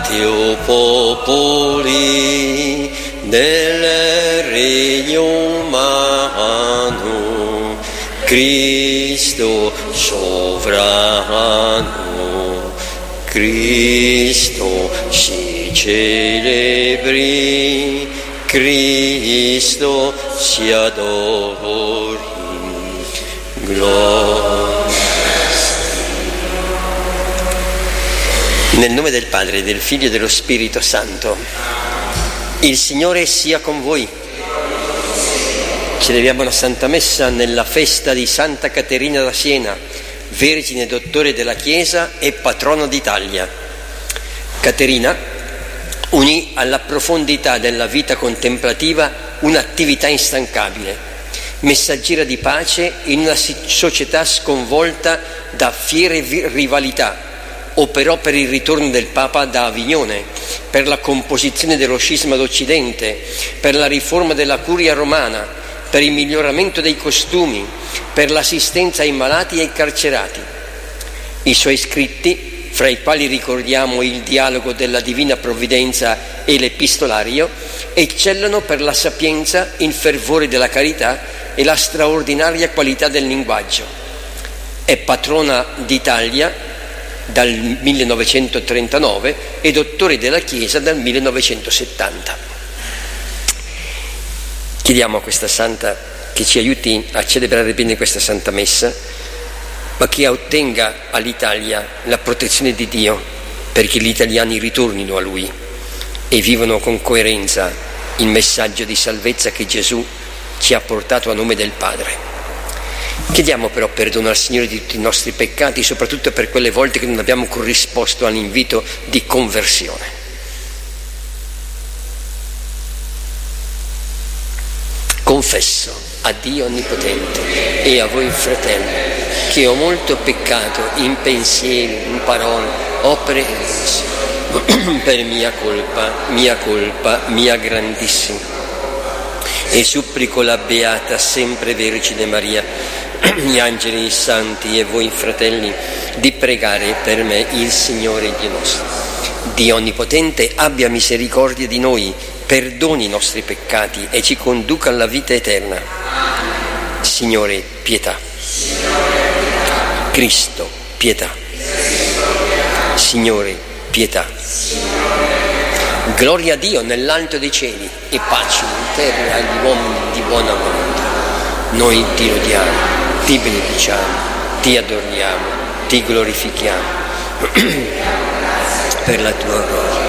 Salvatio popoli nel regno umano, Cristo sovrano, Cristo si celebri, Cristo si adori, gloria. Nel nome del Padre, del Figlio e dello Spirito Santo. Il Signore sia con voi. Celebriamo la Santa Messa nella festa di Santa Caterina da Siena, Vergine Dottore della Chiesa e Patrona d'Italia. Caterina unì alla profondità della vita contemplativa un'attività instancabile, messaggera di pace in una società sconvolta da fiere rivalità. Operò per il ritorno del Papa da Avignone, per la composizione dello scisma d'Occidente, per la riforma della Curia romana, per il miglioramento dei costumi, per l'assistenza ai malati e ai carcerati. I suoi scritti, fra i quali ricordiamo il dialogo della Divina Provvidenza e l'Epistolario, eccellano per la sapienza, il fervore della carità e la straordinaria qualità del linguaggio. È patrona d'Italia dal 1939 e dottore della Chiesa dal 1970. Chiediamo a questa Santa che ci aiuti a celebrare bene questa Santa Messa, ma che ottenga all'Italia la protezione di Dio, perché gli italiani ritornino a Lui e vivano con coerenza il messaggio di salvezza che Gesù ci ha portato a nome del Padre. Chiediamo però perdono al Signore di tutti i nostri peccati, soprattutto per quelle volte che non abbiamo corrisposto all'invito di conversione. Confesso a Dio Onnipotente e a voi fratelli che ho molto peccato in pensieri, in parole, opere per mia colpa, mia grandissima. E supplico la Beata sempre Vergine Maria, gli angeli, i santi e voi fratelli, di pregare per me il Signore Dio nostro. Dio Onnipotente abbia misericordia di noi, perdoni i nostri peccati e ci conduca alla vita eterna. Signore, pietà. Cristo, pietà. Signore, pietà. Gloria a Dio nell'alto dei cieli e pace in terra agli uomini di buona volontà. Noi ti lodiamo, ti benediciamo, ti adoriamo, ti glorifichiamo per la tua gloria.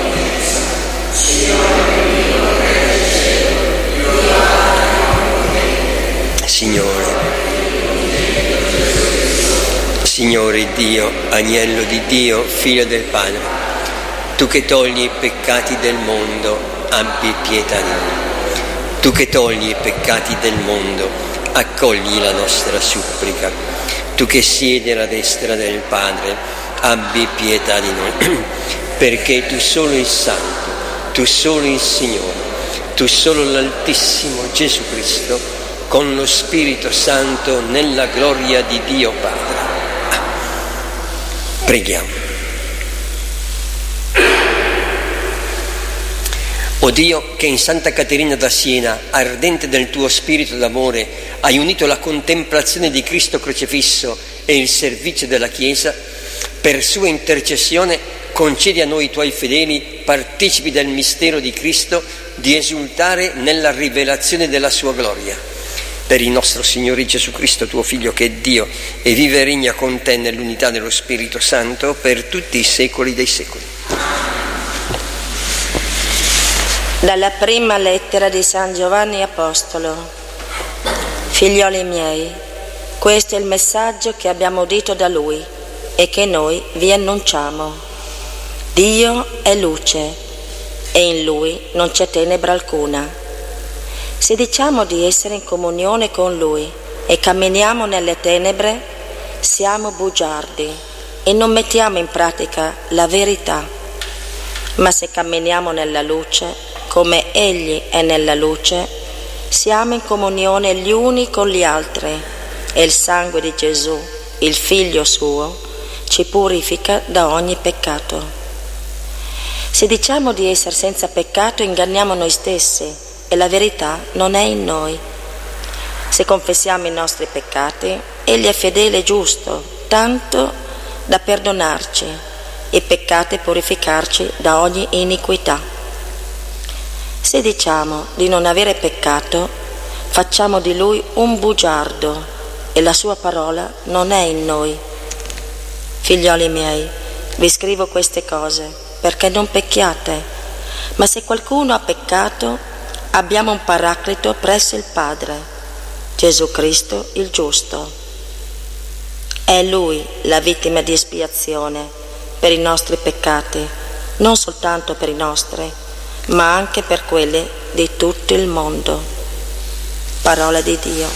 Signore Dio, Agnello di Dio, Figlio del Padre, tu che togli i peccati del mondo, abbi pietà di noi. Tu che togli i peccati del mondo, accogli la nostra supplica. Tu che siedi alla destra del Padre, abbi pietà di noi, perché tu solo il Santo, tu solo il Signore, tu solo l'Altissimo Gesù Cristo, con lo Spirito Santo, nella gloria di Dio Padre. Preghiamo. O Dio, che in Santa Caterina da Siena, ardente del tuo spirito d'amore, hai unito la contemplazione di Cristo crocifisso e il servizio della Chiesa, per sua intercessione concedi a noi tuoi fedeli, partecipi del mistero di Cristo, di esultare nella rivelazione della sua gloria. Per il nostro Signore Gesù Cristo, tuo Figlio, che è Dio e vive e regna con te nell'unità dello Spirito Santo per tutti i secoli dei secoli. Dalla prima lettera di San Giovanni Apostolo. Figlioli miei, questo è il messaggio che abbiamo udito da Lui e che noi vi annunciamo. Dio è luce e in Lui non c'è tenebra alcuna. Se diciamo di essere in comunione con Lui e camminiamo nelle tenebre, siamo bugiardi e non mettiamo in pratica la verità. Ma se camminiamo nella luce, come Egli è nella luce, siamo in comunione gli uni con gli altri e il sangue di Gesù, il Figlio suo, ci purifica da ogni peccato. Se diciamo di essere senza peccato, inganniamo noi stessi e la verità non è in noi. Se confessiamo i nostri peccati, Egli è fedele e giusto, tanto da perdonarci i peccati e purificarci da ogni iniquità. Se diciamo di non avere peccato, facciamo di Lui un bugiardo e la Sua parola non è in noi. Figlioli miei, vi scrivo queste cose perché non pecchiate, ma se qualcuno ha peccato, abbiamo un paraclito presso il Padre, Gesù Cristo il giusto. È Lui la vittima di espiazione per i nostri peccati, non soltanto per i nostri, ma anche per quelli di tutto il mondo. Parola di Dio.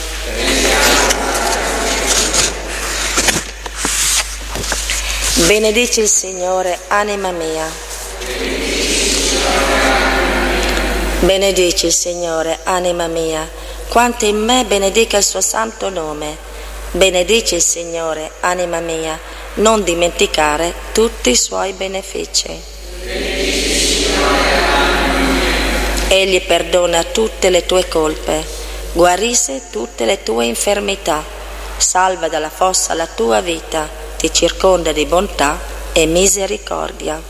Benedici il Signore, anima mia. Benedici il Signore, anima mia. Quanto in me benedica il suo santo nome. Benedici il Signore, anima mia, non dimenticare tutti i suoi benefici. Egli perdona tutte le tue colpe, guarisce tutte le tue infermità, salva dalla fossa la tua vita, ti circonda di bontà e misericordia.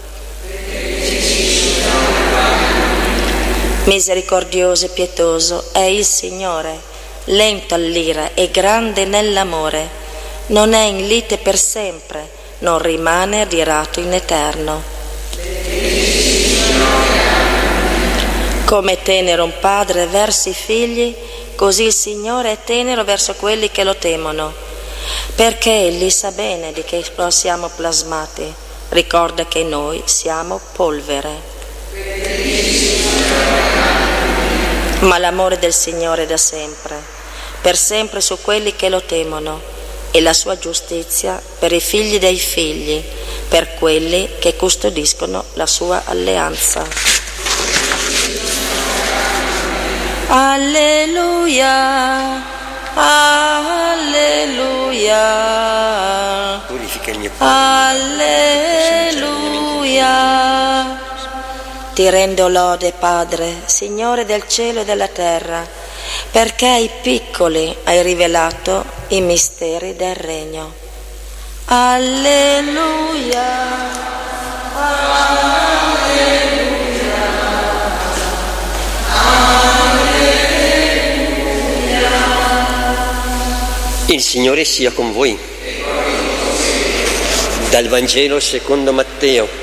Misericordioso e pietoso è il Signore, lento all'ira e grande nell'amore, non è in lite per sempre, non rimane adirato in eterno. Come è tenero un padre verso i figli, così il Signore è tenero verso quelli che lo temono, perché Egli sa bene di che siamo plasmati, ricorda che noi siamo polvere. Ma l'amore del Signore è da sempre, per sempre su quelli che lo temono, e la sua giustizia per i figli dei figli, per quelli che custodiscono la sua alleanza. Alleluia, alleluia, Purifica il mio alleluia. Ti rendo lode, Padre, Signore del cielo e della terra, perché ai piccoli hai rivelato i misteri del regno. Alleluia, alleluia, alleluia. Il Signore sia con voi. Dal Vangelo secondo Matteo.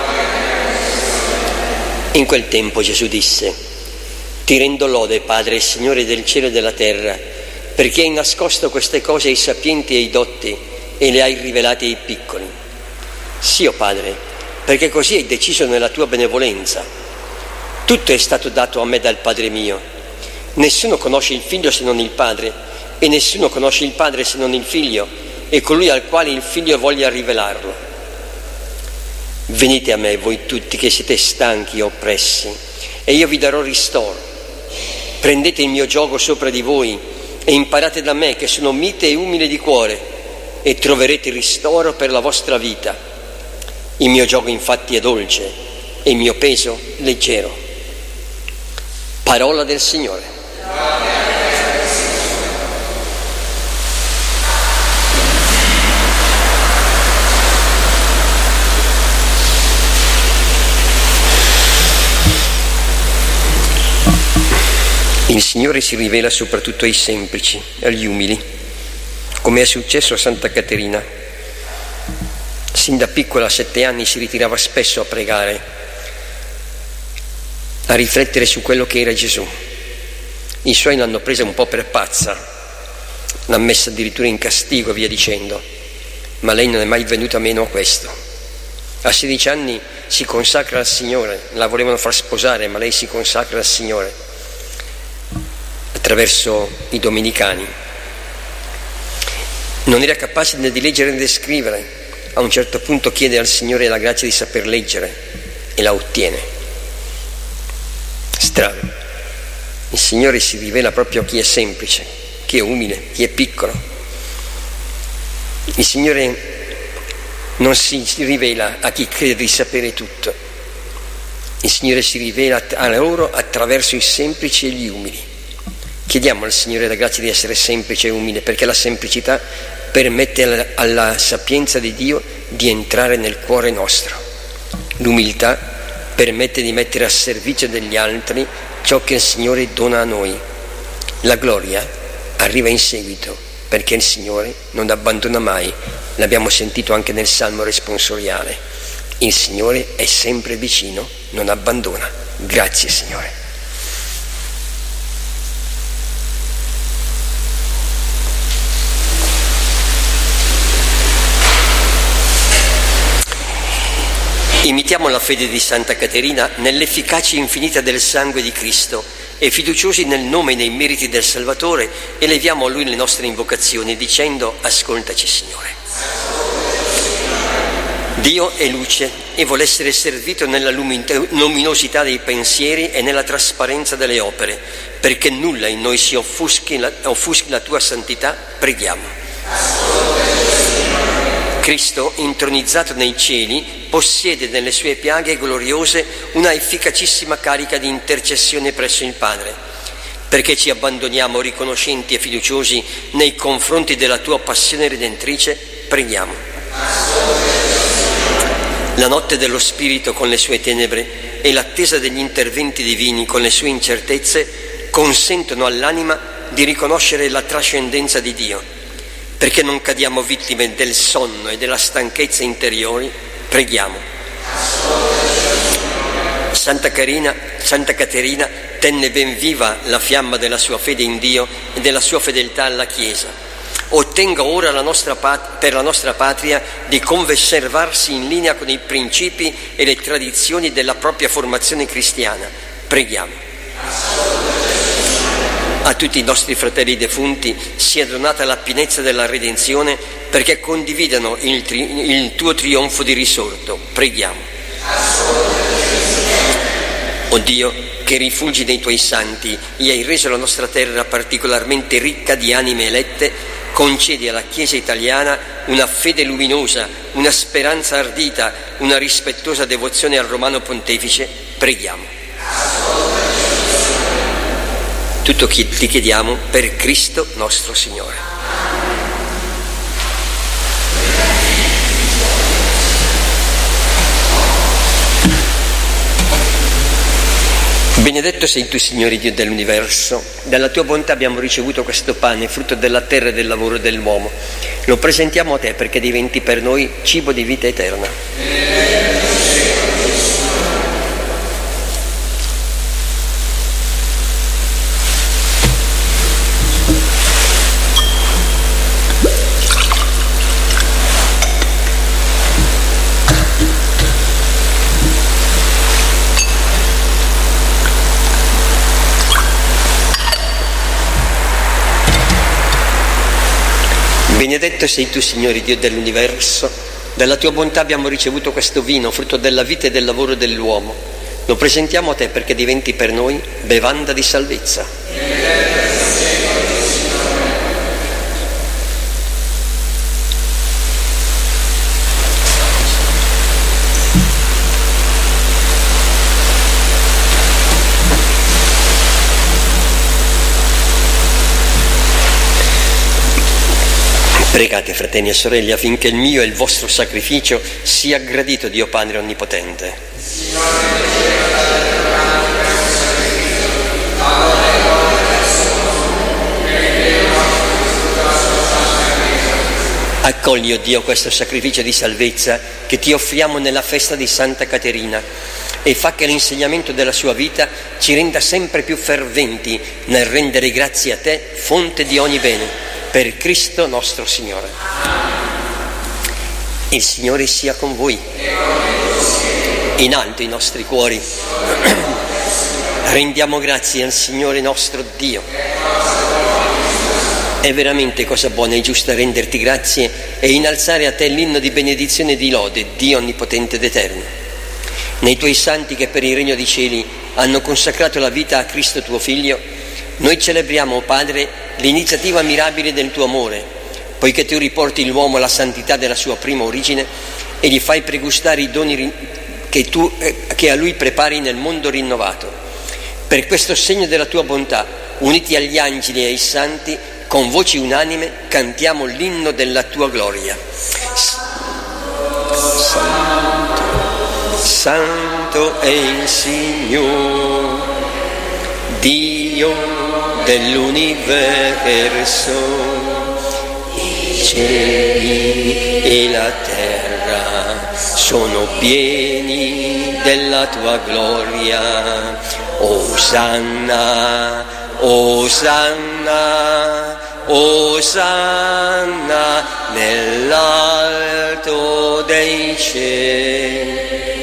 In quel tempo Gesù disse: Ti rendo lode, Padre, Signore del cielo e della terra, perché hai nascosto queste cose ai sapienti e ai dotti e le hai rivelate ai piccoli. Sì, o Padre, perché così hai deciso nella tua benevolenza. Tutto è stato dato a me dal Padre mio. Nessuno conosce il Figlio se non il Padre, e nessuno conosce il Padre se non il Figlio, e colui al quale il Figlio voglia rivelarlo. Venite a me, voi tutti che siete stanchi e oppressi, e io vi darò ristoro. Prendete il mio giogo sopra di voi e imparate da me, che sono mite e umile di cuore, e troverete ristoro per la vostra vita. Il mio giogo infatti è dolce e il mio peso leggero. Parola del Signore. Il Signore si rivela soprattutto ai semplici, agli umili, come è successo a Santa Caterina. Sin da piccola, a 7 anni, si ritirava spesso a pregare, a riflettere su quello che era Gesù. I suoi l'hanno presa un po' per pazza, l'hanno messa addirittura in castigo, via dicendo, ma lei non è mai venuta meno a questo. A 16 anni si consacra al Signore, la volevano far sposare, ma lei si consacra al Signore attraverso i domenicani. Non era capace né di leggere né di scrivere. A un certo punto chiede al Signore la grazia di saper leggere e la ottiene. Strano. Il Signore si rivela proprio a chi è semplice, chi è umile, chi è piccolo. Il Signore non si rivela a chi crede di sapere tutto. Il Signore si rivela a loro attraverso i semplici e gli umili. Chiediamo al Signore la grazia di essere semplice e umile, perché la semplicità permette alla sapienza di Dio di entrare nel cuore nostro. L'umiltà permette di mettere a servizio degli altri ciò che il Signore dona a noi. La gloria arriva in seguito, perché il Signore non abbandona mai. L'abbiamo sentito anche nel Salmo responsoriale. Il Signore è sempre vicino, non abbandona. Grazie Signore. Imitiamo la fede di Santa Caterina nell'efficacia infinita del sangue di Cristo e fiduciosi nel nome e nei meriti del Salvatore eleviamo a Lui le nostre invocazioni dicendo: ascoltaci Signore. Dio è luce e vuole essere servito nella luminosità dei pensieri e nella trasparenza delle opere, perché nulla in noi si offuschi la tua santità, preghiamo. Cristo, intronizzato nei cieli, possiede nelle sue piaghe gloriose una efficacissima carica di intercessione presso il Padre. Perché ci abbandoniamo riconoscenti e fiduciosi nei confronti della tua passione redentrice, preghiamo. La notte dello Spirito con le sue tenebre e l'attesa degli interventi divini con le sue incertezze consentono all'anima di riconoscere la trascendenza di Dio. Perché non cadiamo vittime del sonno e della stanchezza interiori, preghiamo. Santa Caterina tenne ben viva la fiamma della sua fede in Dio e della sua fedeltà alla Chiesa. Ottenga ora per la nostra patria di conservarsi in linea con i principi e le tradizioni della propria formazione cristiana. Preghiamo. A tutti i nostri fratelli defunti sia donata la pienezza della redenzione perché condividano il tuo trionfo di risorto. Preghiamo. O Dio, che rifugi nei tuoi santi e hai reso la nostra terra particolarmente ricca di anime elette, concedi alla Chiesa italiana una fede luminosa, una speranza ardita, una rispettosa devozione al Romano Pontefice. Preghiamo. Tutto ti chiediamo per Cristo nostro Signore. Benedetto sei tu, Signore Dio dell'universo. Dalla tua bontà abbiamo ricevuto questo pane, frutto della terra e del lavoro dell'uomo. Lo presentiamo a te perché diventi per noi cibo di vita eterna. Benedetto sei tu, Signore Dio dell'universo, dalla tua bontà abbiamo ricevuto questo vino, frutto della vita e del lavoro dell'uomo. Lo presentiamo a te perché diventi per noi bevanda di salvezza. Pregate, fratelli e sorelle, affinché il mio e il vostro sacrificio sia gradito Dio Padre Onnipotente. Accogli, o Dio, questo sacrificio di salvezza che ti offriamo nella festa di Santa Caterina e fa che l'insegnamento della sua vita ci renda sempre più ferventi nel rendere grazie a te, fonte di ogni bene. Per Cristo nostro Signore. Il Signore sia con voi. In alto i nostri cuori. Rendiamo grazie al Signore nostro Dio. È veramente cosa buona e giusta renderti grazie e innalzare a te l'inno di benedizione e di lode, Dio onnipotente ed eterno. Nei tuoi santi che per il regno dei cieli hanno consacrato la vita a Cristo tuo Figlio, noi celebriamo, o Padre, l'iniziativa mirabile del tuo amore, poiché tu riporti l'uomo alla santità della sua prima origine e gli fai pregustare i doni che a Lui prepari nel mondo rinnovato. Per questo segno della tua bontà, uniti agli angeli e ai santi, con voci unanime cantiamo l'inno della tua gloria. Santo è il Signore, Dio dell'universo, i cieli e la terra sono pieni della tua gloria. Osanna, Osanna, Osanna nell'alto dei cieli.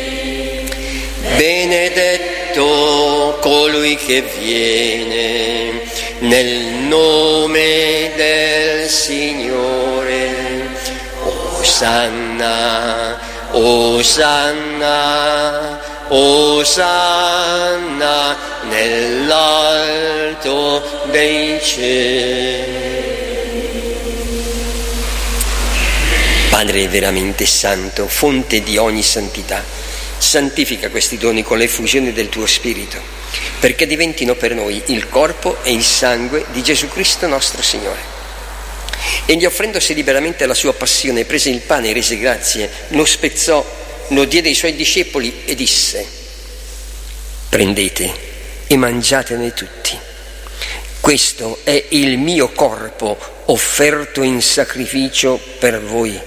Benedetto colui che viene nel nome del Signore. Osanna, Osanna, Osanna nell'alto dei cieli. Padre veramente santo, fonte di ogni santità, santifica questi doni con l'effusione del tuo Spirito, perché diventino per noi il corpo e il sangue di Gesù Cristo nostro Signore. Egli, offrendosi liberamente alla sua passione, prese il pane e rese grazie, lo spezzò, lo diede ai suoi discepoli e disse: prendete e mangiatene tutti. Questo è il mio corpo offerto in sacrificio per voi.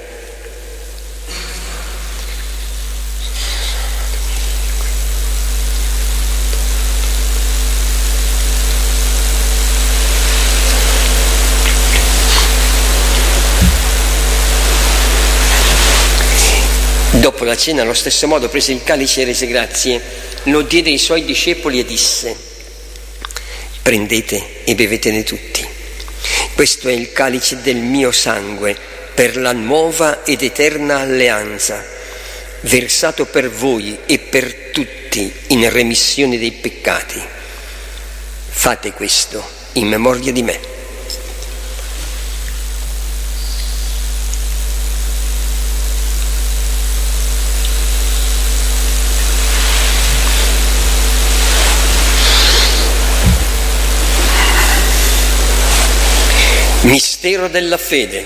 Dopo la cena, allo stesso modo, prese il calice e rese grazie, lo diede ai suoi discepoli e disse: prendete e bevetene tutti. Questo è il calice del mio sangue per la nuova ed eterna alleanza, versato per voi e per tutti in remissione dei peccati. Fate questo in memoria di me. Mistero della fede.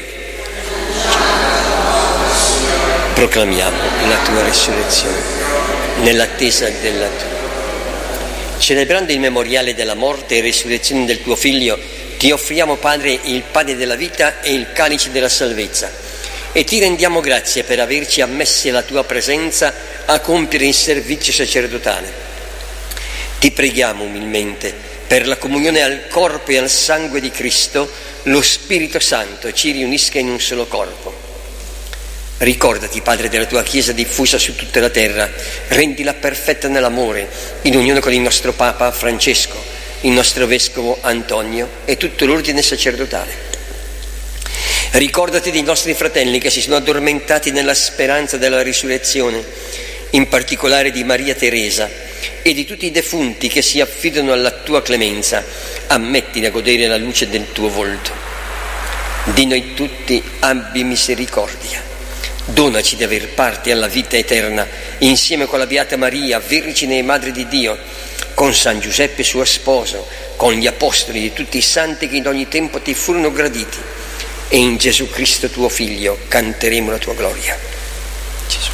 Proclamiamo la tua resurrezione nell'attesa della tua. Celebrando il memoriale della morte e resurrezione del tuo Figlio, ti offriamo, Padre, il pane della vita e il calice della salvezza, e ti rendiamo grazie per averci ammessi alla tua presenza a compiere il servizio sacerdotale. Ti preghiamo umilmente per la comunione al corpo e al sangue di Cristo, lo Spirito Santo ci riunisca in un solo corpo. Ricordati, Padre, della tua Chiesa diffusa su tutta la terra, rendila perfetta nell'amore, in unione con il nostro Papa Francesco, il nostro Vescovo Antonio e tutto l'ordine sacerdotale. Ricordati dei nostri fratelli che si sono addormentati nella speranza della risurrezione, in particolare di Maria Teresa e di tutti i defunti che si affidano alla tua clemenza. Ammettili a godere la luce del tuo volto. Di noi tutti abbi misericordia. Donaci di aver parte alla vita eterna insieme con la Beata Maria, Vergine e Madre di Dio, con San Giuseppe suo sposo, con gli apostoli e tutti i santi che in ogni tempo ti furono graditi, e in Gesù Cristo tuo Figlio canteremo la tua gloria. Gesù.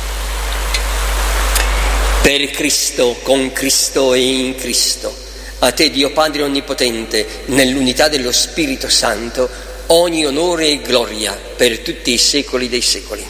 Per Cristo, con Cristo e in Cristo, a te Dio Padre Onnipotente, nell'unità dello Spirito Santo, ogni onore e gloria per tutti i secoli dei secoli.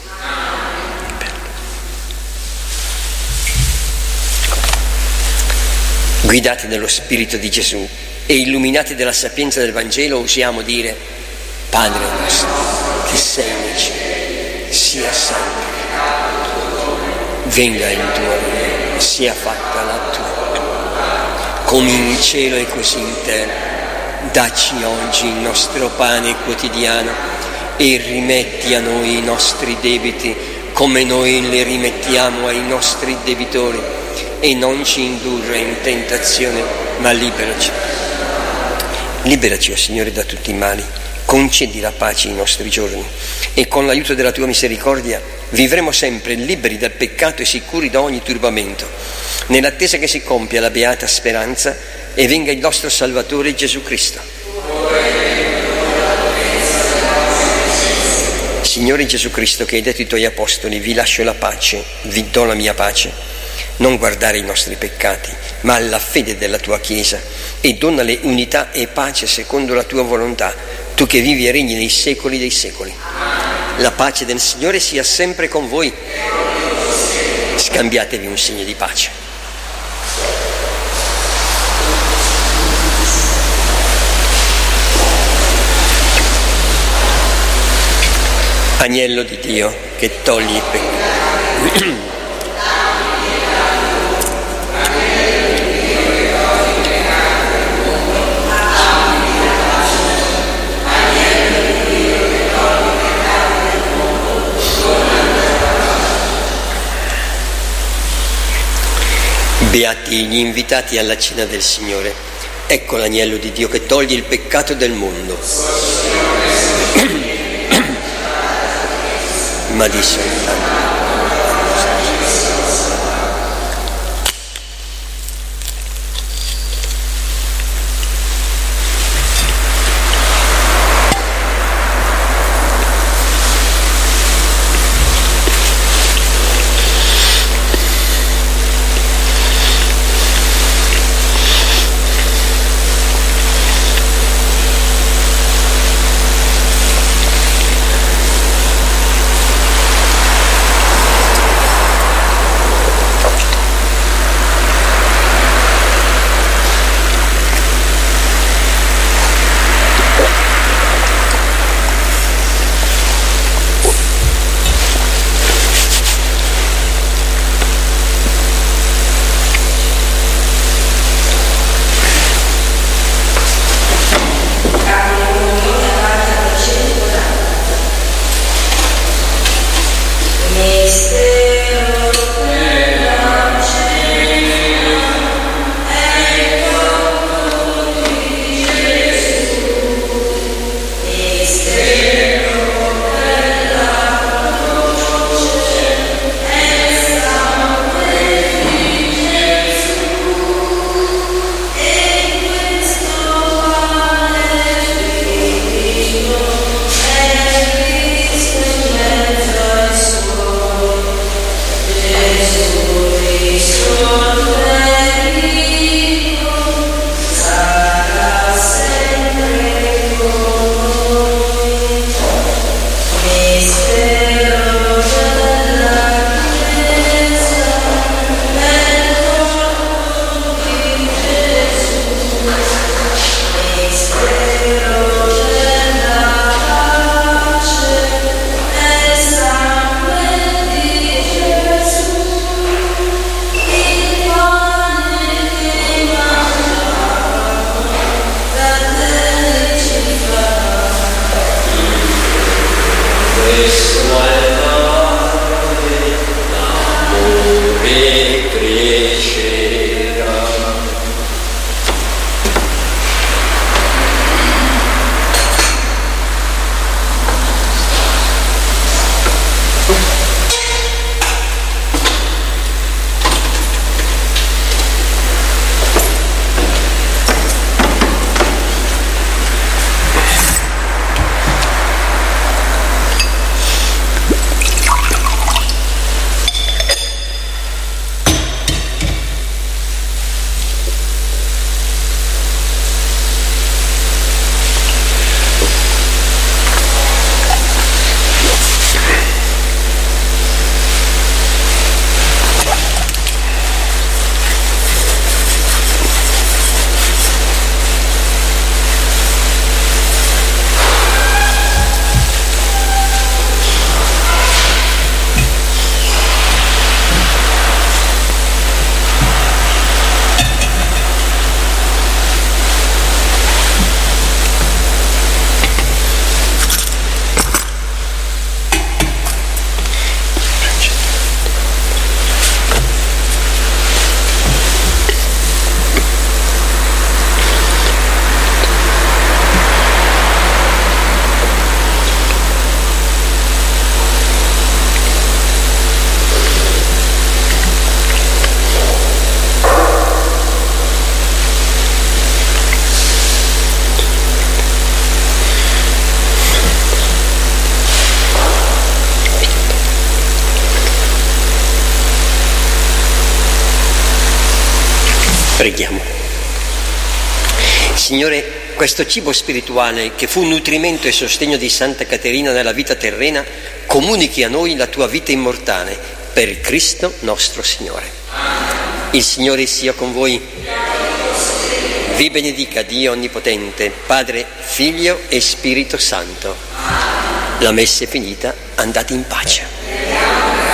Guidati nello Spirito di Gesù e illuminati dalla sapienza del Vangelo, osiamo dire: Padre nostro, che sei nei cieli, sia santificato, venga il tuo regno, sia fatta la tua volontà, come in cielo e così in terra. Dacci oggi il nostro pane quotidiano e rimetti a noi i nostri debiti, come noi li rimettiamo ai nostri debitori, e non ci indurre in tentazione, ma liberaci. Liberaci, o Signore, da tutti i mali, concedi la pace ai nostri giorni, e con l'aiuto della tua misericordia vivremo sempre liberi dal peccato e sicuri da ogni turbamento, nell'attesa che si compia la beata speranza e venga il nostro Salvatore Gesù Cristo. Signore Gesù Cristo, che hai detto ai tuoi apostoli: vi lascio la pace, vi do la mia pace, non guardare i nostri peccati, ma alla fede della tua Chiesa, e donale unità e pace secondo la tua volontà, tu che vivi e regni nei secoli dei secoli. La pace del Signore sia sempre con voi. Scambiatevi un segno di pace. Agnello di Dio che togli i peccati. Beati gli invitati alla cena del Signore. Ecco l'agnello di Dio che toglie il peccato del mondo. Ma di soltanto. Preghiamo. Signore, questo cibo spirituale che fu nutrimento e sostegno di Santa Caterina nella vita terrena, comunichi a noi la tua vita immortale per Cristo nostro Signore. Il Signore sia con voi. Vi benedica Dio Onnipotente, Padre, Figlio e Spirito Santo. La messa è finita, andate in pace.